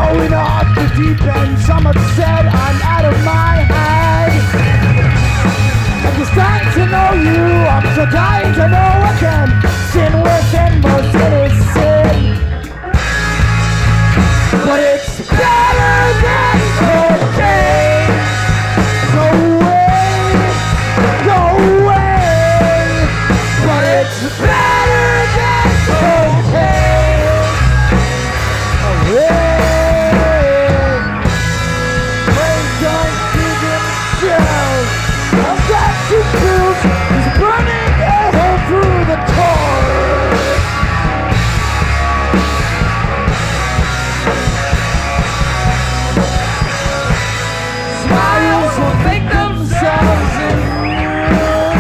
going off the deep end. Some have said I'm out of my head. I'm just dying to know you. I'm so dying to know again. Sin within most sin is sin. But it's better than cocaine. Go away. But it's better than cocaine. Brains don't feed themselves. I've got two pills. It's burning a hole through the core. Smiles will make themselves immune.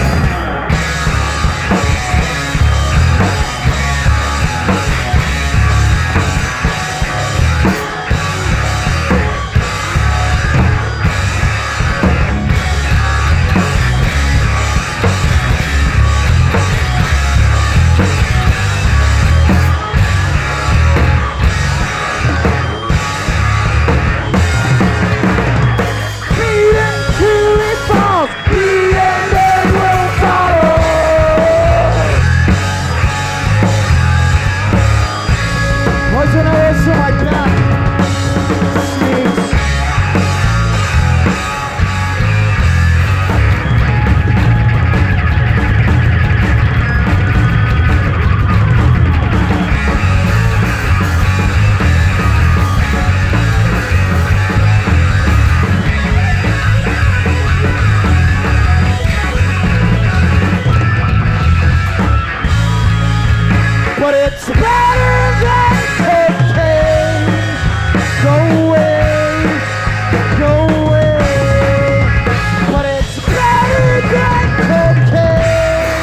When I listen like that, sneaks. But it's better than cocaine. Go away. But it's better than cocaine.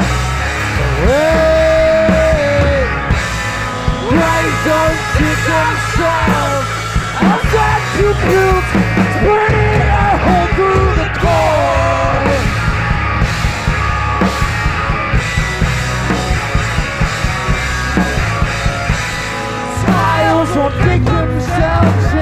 Right, don't kick themselves. I've got two pills. It's burning a hole through the core. Smiles won't dig themselves in.